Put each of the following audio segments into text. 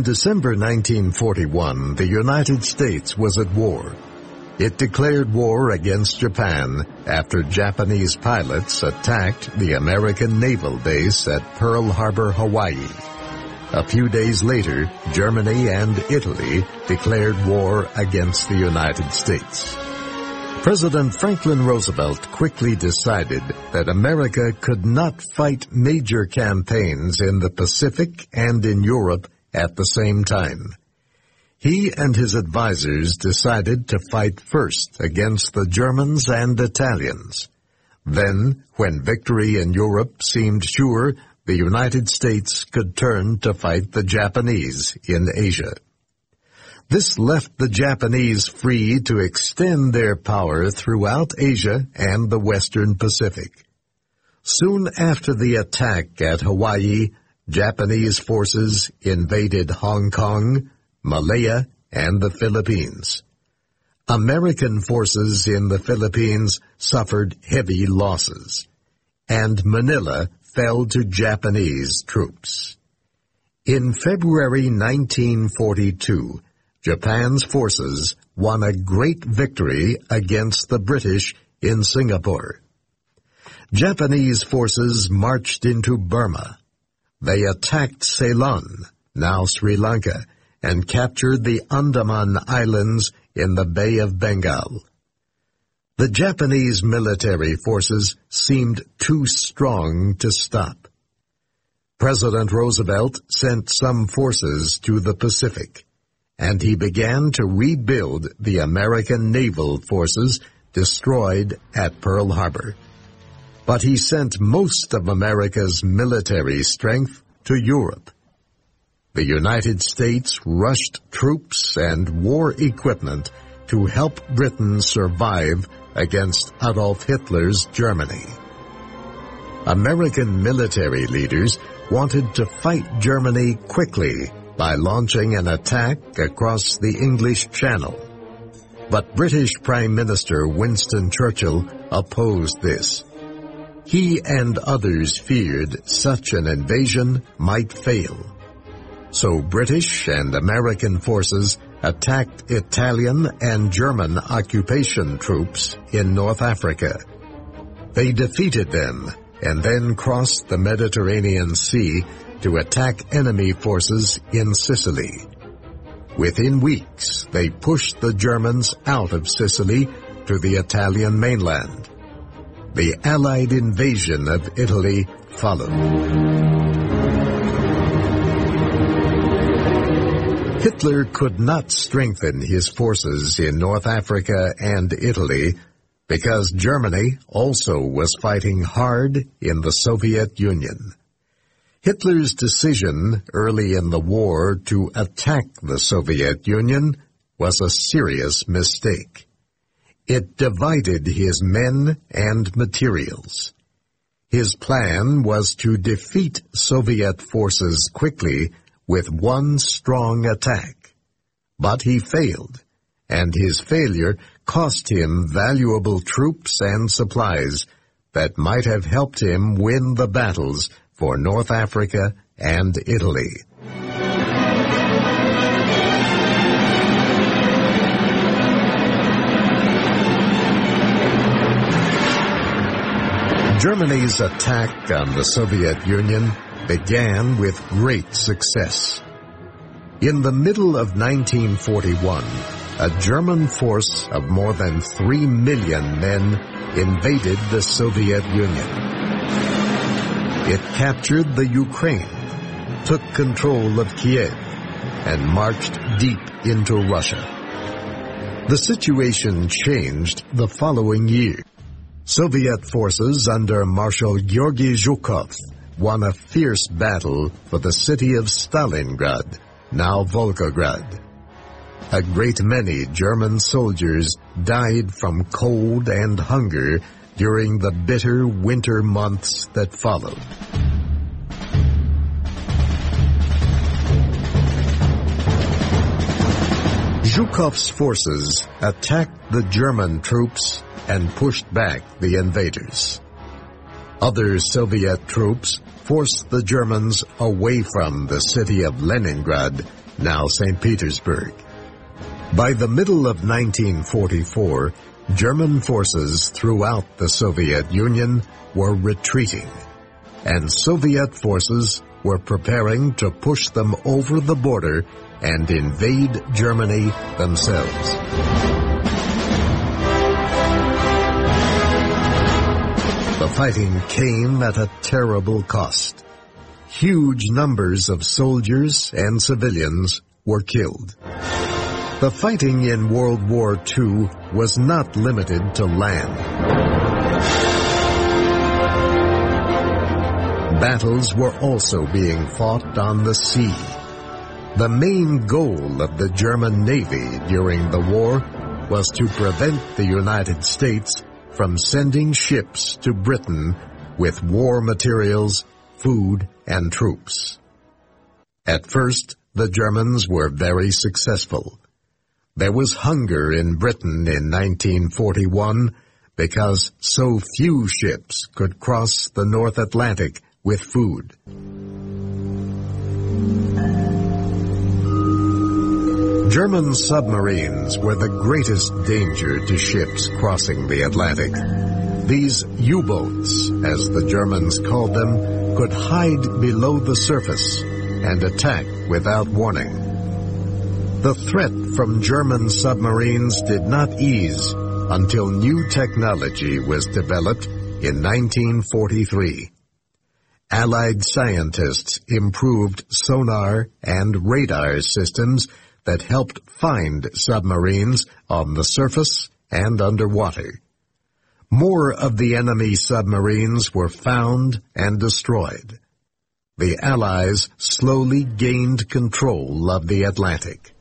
In December 1941, the United States was at war. It declared war against Japan after Japanese pilots attacked the American naval base at Pearl Harbor, Hawaii. A few days later, Germany and Italy declared war against the United States. President Franklin Roosevelt quickly decided that America could not fight major campaigns in the Pacific and in Europe at the same time. He and his advisors decided to fight first against the Germans and Italians. Then, when victory in Europe seemed sure, the United States could turn to fight the Japanese in Asia. This left the Japanese free to extend their power throughout Asia and the Western Pacific. Soon after the attack at Hawaii, Japanese forces invaded Hong Kong, Malaya, and the Philippines. American forces in the Philippines suffered heavy losses, and Manila fell to Japanese troops. In February 1942, Japan's forces won a great victory against the British in Singapore. Japanese forces marched into Burma. They attacked Ceylon, now Sri Lanka, and captured the Andaman Islands in the Bay of Bengal. The Japanese military forces seemed too strong to stop. President Roosevelt sent some forces to the Pacific, and he began to rebuild the American naval forces destroyed at Pearl Harbor. But he sent most of America's military strength to Europe. The United States rushed troops and war equipment to help Britain survive against Adolf Hitler's Germany. American military leaders wanted to fight Germany quickly by launching an attack across the English Channel. But British Prime Minister Winston Churchill opposed this. He and others feared such an invasion might fail. So British and American forces attacked Italian and German occupation troops in North Africa. They defeated them and then crossed the Mediterranean Sea to attack enemy forces in Sicily. Within weeks, they pushed the Germans out of Sicily to the Italian mainland. The Allied invasion of Italy followed. Hitler could not strengthen his forces in North Africa and Italy because Germany also was fighting hard in the Soviet Union. Hitler's decision early in the war to attack the Soviet Union was a serious mistake. It divided his men and materials. His plan was to defeat Soviet forces quickly with one strong attack. But he failed, and his failure cost him valuable troops and supplies that might have helped him win the battles for North Africa and Italy. Germany's attack on the Soviet Union began with great success. In the middle of 1941, a German force of more than 3 million men invaded the Soviet Union. It captured the Ukraine, took control of Kiev, and marched deep into Russia. The situation changed the following year. Soviet forces under Marshal Georgy Zhukov won a fierce battle for the city of Stalingrad, now Volgograd. A great many German soldiers died from cold and hunger during the bitter winter months that followed. Zhukov's forces attacked the German troops and pushed back the invaders. Other Soviet troops forced the Germans away from the city of Leningrad, now St. Petersburg. By the middle of 1944, German forces throughout the Soviet Union were retreating, and Soviet forces were preparing to push them over the border and invade Germany themselves. The fighting came at a terrible cost. Huge numbers of soldiers and civilians were killed. The fighting in World War II was not limited to land. Battles were also being fought on the sea. The main goal of the German Navy during the war was to prevent the United States from sending ships to Britain with war materials, food, and troops. At first, the Germans were very successful. There was hunger in Britain in 1941 because so few ships could cross the North Atlantic with food. German submarines were the greatest danger to ships crossing the Atlantic. These U-boats, as the Germans called them, could hide below the surface and attack without warning. The threat from German submarines did not ease until new technology was developed in 1943. Allied scientists improved sonar and radar systems that helped find submarines on the surface and underwater. More of the enemy submarines were found and destroyed. The Allies slowly gained control of the Atlantic.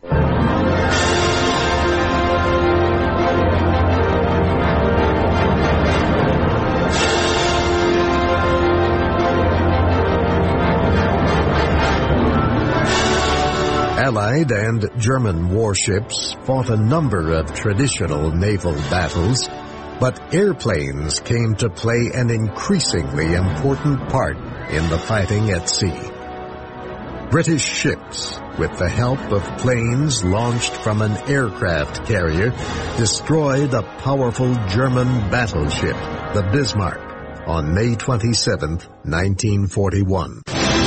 Allied and German warships fought a number of traditional naval battles, but airplanes came to play an increasingly important part in the fighting at sea. British ships, with the help of planes launched from an aircraft carrier, destroyed a powerful German battleship, the Bismarck, on May 27, 1941.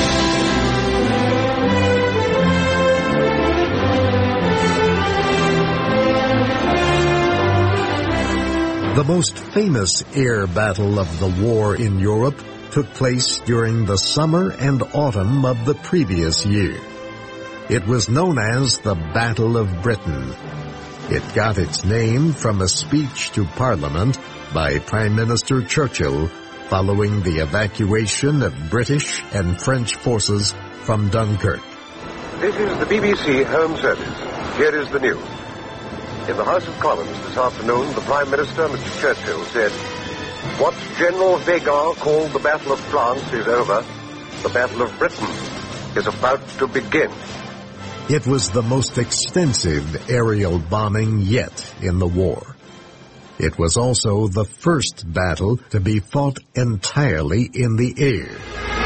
The most famous air battle of the war in Europe took place during the summer and autumn of the previous year. It was known as the Battle of Britain. It got its name from a speech to Parliament by Prime Minister Churchill following the evacuation of British and French forces from Dunkirk. This is the BBC Home Service. Here is the news. In the House of Commons this afternoon, the Prime Minister, Mr. Churchill, said, "What General Weygand called the Battle of France is over. The Battle of Britain is about to begin." It was the most extensive aerial bombing yet in the war. It was also the first battle to be fought entirely in the air.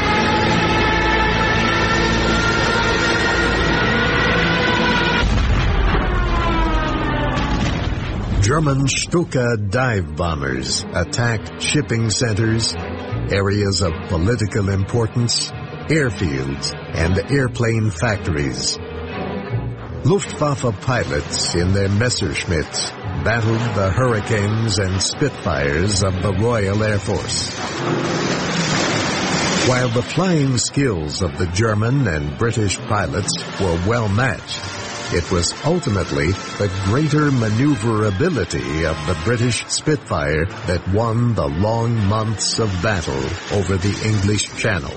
German Stuka dive bombers attacked shipping centers, areas of political importance, airfields, and airplane factories. Luftwaffe pilots in their Messerschmitts battled the Hurricanes and Spitfires of the Royal Air Force. While the flying skills of the German and British pilots were well matched, it was ultimately the greater maneuverability of the British Spitfire that won the long months of battle over the English Channel.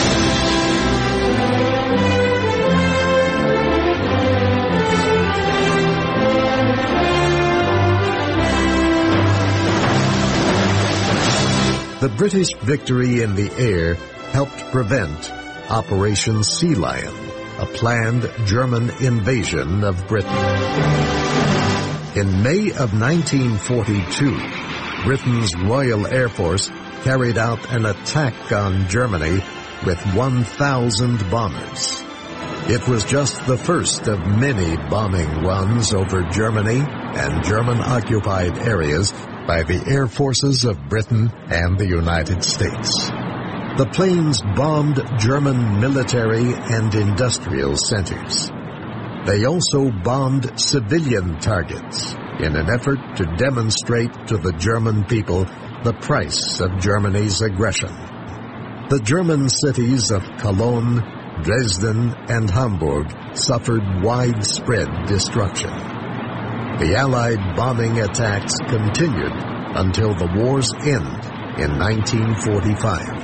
The British victory in the air helped prevent Operation Sea Lion, a planned German invasion of Britain. In May of 1942, Britain's Royal Air Force carried out an attack on Germany with 1,000 bombers. It was just the first of many bombing runs over Germany and German-occupied areas by the air forces of Britain and the United States. The planes bombed German military and industrial centers. They also bombed civilian targets in an effort to demonstrate to the German people the price of Germany's aggression. The German cities of Cologne, Dresden, and Hamburg suffered widespread destruction. The Allied bombing attacks continued until the war's end in 1945.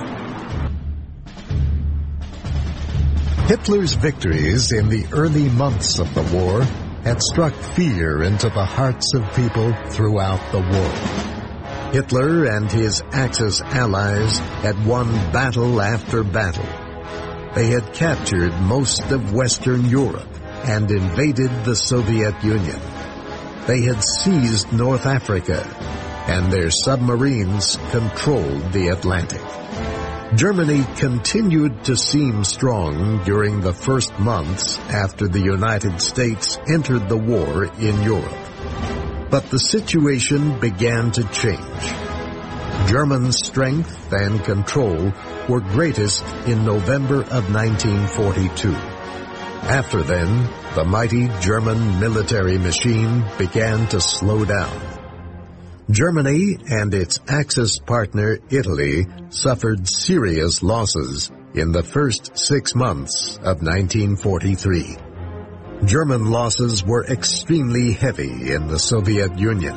Hitler's victories in the early months of the war had struck fear into the hearts of people throughout the world. Hitler and his Axis allies had won battle after battle. They had captured most of Western Europe and invaded the Soviet Union. They had seized North Africa, and their submarines controlled the Atlantic. Germany continued to seem strong during the first months after the United States entered the war in Europe. But the situation began to change. German strength and control were greatest in November of 1942. After then, the mighty German military machine began to slow down. Germany and its Axis partner Italy suffered serious losses in the first 6 months of 1943. German losses were extremely heavy in the Soviet Union.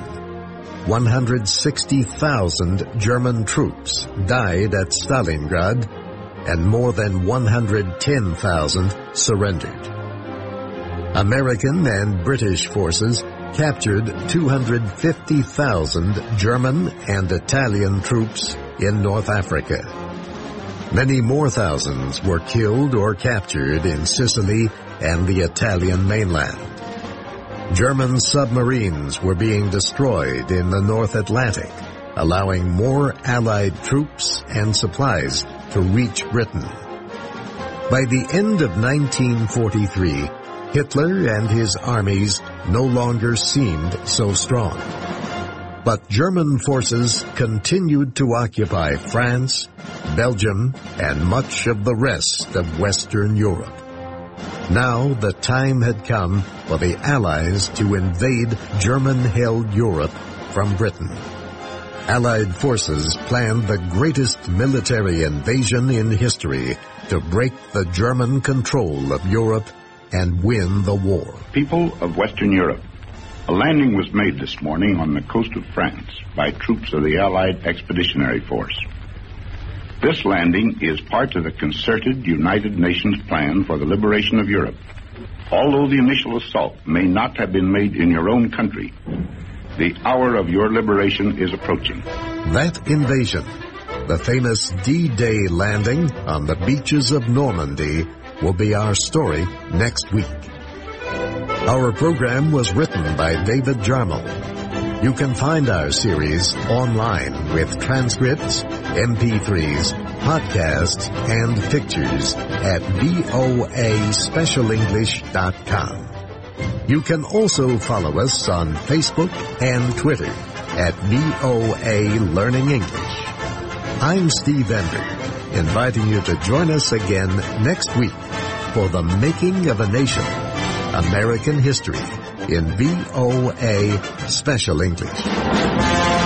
160,000 German troops died at Stalingrad, and more than 110,000 surrendered. American and British forces captured 250,000 German and Italian troops in North Africa. Many more thousands were killed or captured in Sicily and the Italian mainland. German submarines were being destroyed in the North Atlantic, allowing more Allied troops and supplies to reach Britain. By the end of 1943, Hitler and his armies no longer seemed so strong. But German forces continued to occupy France, Belgium, and much of the rest of Western Europe. Now the time had come for the Allies to invade German-held Europe from Britain. Allied forces planned the greatest military invasion in history to break the German control of Europe and win the war. People of Western Europe, a landing was made this morning on the coast of France by troops of the Allied Expeditionary Force. This landing is part of the concerted United Nations plan for the liberation of Europe. Although the initial assault may not have been made in your own country, the hour of your liberation is approaching. That invasion, the famous D-Day landing on the beaches of Normandy, will be our story next week. Our program was written by David Jarmel. You can find our series online with transcripts, MP3s, podcasts, and pictures at voaspecialenglish.com. You can also follow us on Facebook and Twitter at VOA Learning English. I'm Steve Ender, inviting you to join us again next week for The Making of a Nation, American History, in VOA Special English.